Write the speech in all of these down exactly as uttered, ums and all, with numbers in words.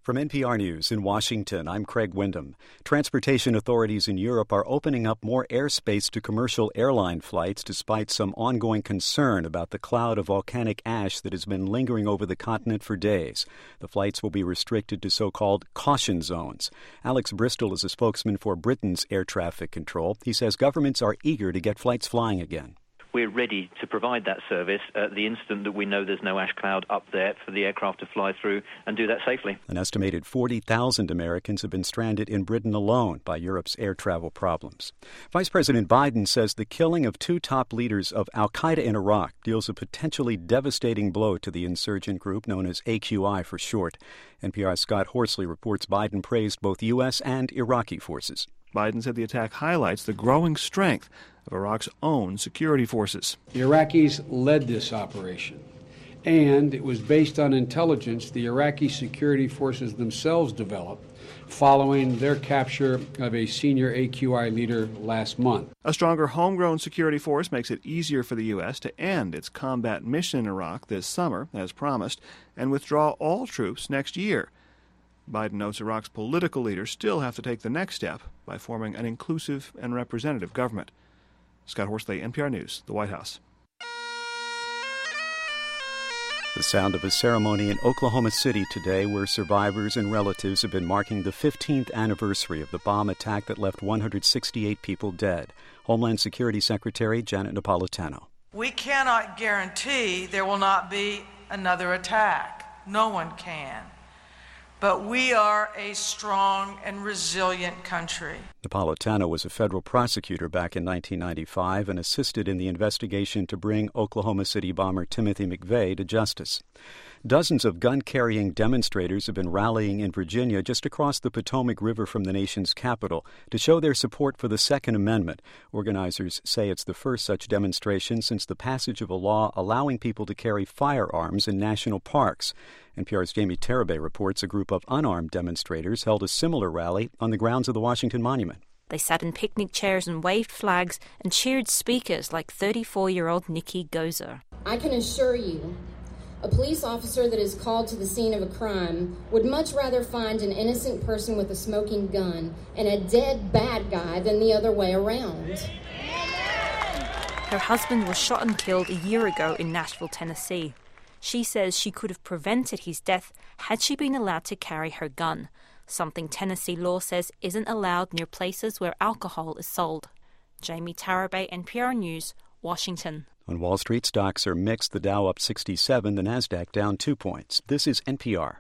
From N P R News in Washington, I'm Craig Windham. Transportation authorities in Europe are opening up more airspace to commercial airline flights despite some ongoing concern about the cloud of volcanic ash that has been lingering over the continent for days. The flights will be restricted to so-called caution zones. Alex Bristol is a spokesman for Britain's air traffic control. He says governments are eager to get flights flying again. We're ready to provide that service at the instant that we know there's no ash cloud up there for the aircraft to fly through and do that safely. An estimated forty thousand Americans have been stranded in Britain alone by Europe's air travel problems. Vice President Biden says the killing of two top leaders of al-Qaeda in Iraq deals a potentially devastating blow to the insurgent group known as A Q I for short. N P R's Scott Horsley reports Biden praised both U S and Iraqi forces. Biden said the attack highlights the growing strength of Iraq's own security forces. The Iraqis led this operation, and it was based on intelligence the Iraqi security forces themselves developed following their capture of a senior A Q I leader last month. A stronger homegrown security force makes it easier for the U S to end its combat mission in Iraq this summer, as promised, and withdraw all troops next year. Biden notes Iraq's political leaders still have to take the next step by forming an inclusive and representative government. Scott Horsley, N P R News, the White House. The sound of a ceremony in Oklahoma City today where survivors and relatives have been marking the fifteenth anniversary of the bomb attack that left one hundred sixty-eight people dead. Homeland Security Secretary Janet Napolitano. We cannot guarantee there will not be another attack. No one can. But we are a strong and resilient country. Napolitano was a federal prosecutor back in nineteen ninety-five and assisted in the investigation to bring Oklahoma City bomber Timothy McVeigh to justice. Dozens of gun-carrying demonstrators have been rallying in Virginia just across the Potomac River from the nation's capital to show their support for the Second Amendment. Organizers say it's the first such demonstration since the passage of a law allowing people to carry firearms in national parks. N P R's Jamie Tarabay reports a group of unarmed demonstrators held a similar rally on the grounds of the Washington Monument. They sat in picnic chairs and waved flags and cheered speakers like thirty-four-year-old Nikki Gozer. I can assure you, a police officer that is called to the scene of a crime would much rather find an innocent person with a smoking gun and a dead bad guy than the other way around. Her husband was shot and killed a year ago in Nashville, Tennessee. She says she could have prevented his death had she been allowed to carry her gun, something Tennessee law says isn't allowed near places where alcohol is sold. Jamie Tarabay, N P R News, Washington. On Wall Street, stocks are mixed. The Dow up sixty-seven, the Nasdaq down two points. This is N P R.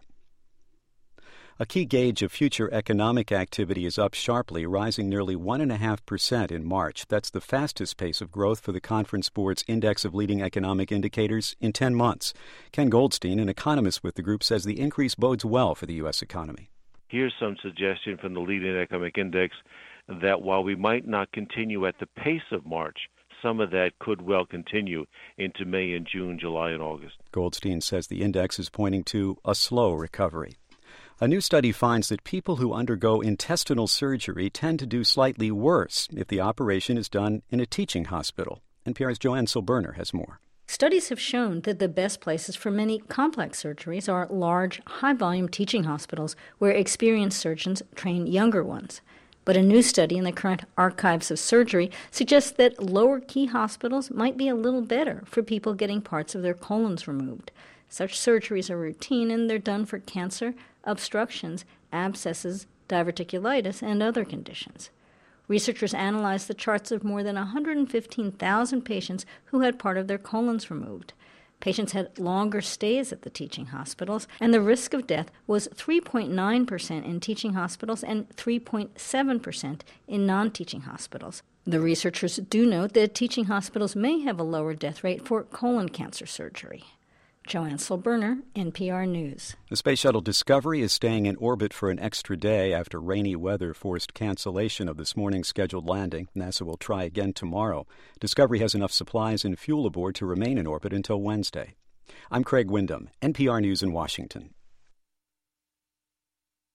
A key gauge of future economic activity is up sharply, rising nearly one point five percent in March. That's the fastest pace of growth for the Conference Board's Index of Leading Economic Indicators in ten months. Ken Goldstein, an economist with the group, says the increase bodes well for the U S economy. Here's some suggestion from the Leading Economic Index that while we might not continue at the pace of March, some of that could well continue into May and June, July and August. Goldstein says the index is pointing to a slow recovery. A new study finds that people who undergo intestinal surgery tend to do slightly worse if the operation is done in a teaching hospital. N P R's Joanne Silberner has more. Studies have shown that the best places for many complex surgeries are large, high-volume teaching hospitals where experienced surgeons train younger ones. But a new study in the current Archives of Surgery suggests that lower-key hospitals might be a little better for people getting parts of their colons removed. Such surgeries are routine and they're done for cancer, obstructions, abscesses, diverticulitis, and other conditions. Researchers analyzed the charts of more than one hundred fifteen thousand patients who had part of their colons removed. Patients had longer stays at the teaching hospitals, and the risk of death was three point nine percent in teaching hospitals and three point seven percent in non-teaching hospitals. The researchers do note that teaching hospitals may have a lower death rate for colon cancer surgery. Joanne Silberner, N P R News. The Space Shuttle Discovery is staying in orbit for an extra day after rainy weather forced cancellation of this morning's scheduled landing. NASA will try again tomorrow. Discovery has enough supplies and fuel aboard to remain in orbit until Wednesday. I'm Craig Windham, N P R News in Washington.